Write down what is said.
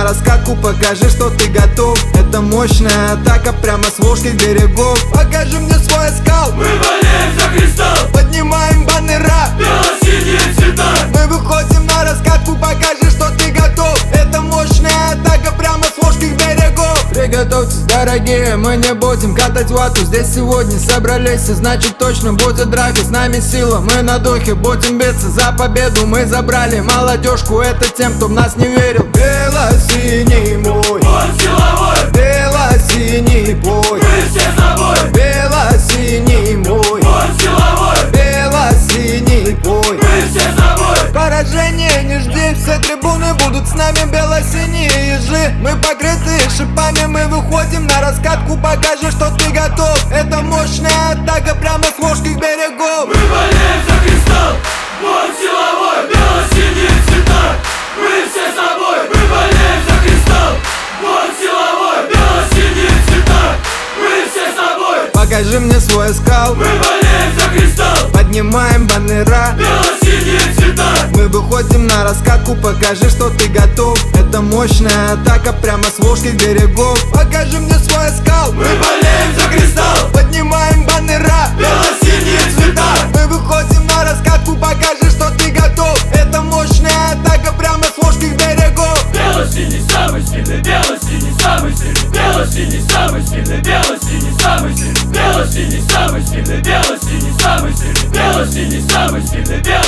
на раскатку, покажи, что ты готов. Это мощная атака прямо с волжских берегов. Покажи мне свой скал. Мы болеем за кристалл. Поднимаем баннера, бело-синие цвета. мы выходим на раскатку, покажи, что ты готов. Это мощная атака прямо с волжских берегов. Приготовьтесь, дорогие, мы не будем катать вату. Здесь сегодня собрались, и значит точно будет драка. С нами сила, мы на духе, будем биться за победу. Мы забрали молодежку, это тем, кто в нас не верил. Бело-синий мой, Он силовой. бело-синий бой. Мы все с тобой. Бело-синий мой, Он силовой. бело-синий бой. Мы все с тобой. Поражение не жди, все трибуны будут с нами, бело-синие ежи. Мы покрыты шипами, мы выходим на раскатку, покажи, что ты готов. Это мощная атака прямо с волжских берегов. Мы болеем за кристалл. Он силовой. Бело-синие цвета. Мы все с тобой. Мы болеем за кристалл. Он силовой. Бело-синие цвета. Мы все с тобой. Покажи мне свой скал. Мы болеем за кристалл. Поднимаем баннера, Бело-синие цвета. мы выходим на раскатку, покажи, что ты готов. Это мощная атака прямо с волжских берегов. Покажи мне свой скал. Мы болеем за кристалл. Поднимаем баннера, Бело-синие цвета. мы выходим на раскатку, покажи, что ты готов. Это мощная атака прямо с волжских берегов. Бело-синий самый сильный. Бело-синий самый сильный. Бело-синий самый сильный. Бело-синий самый сильный. Бело-синий самый сильный. Бело-синий самый сильный. Бело-синий самый сильный.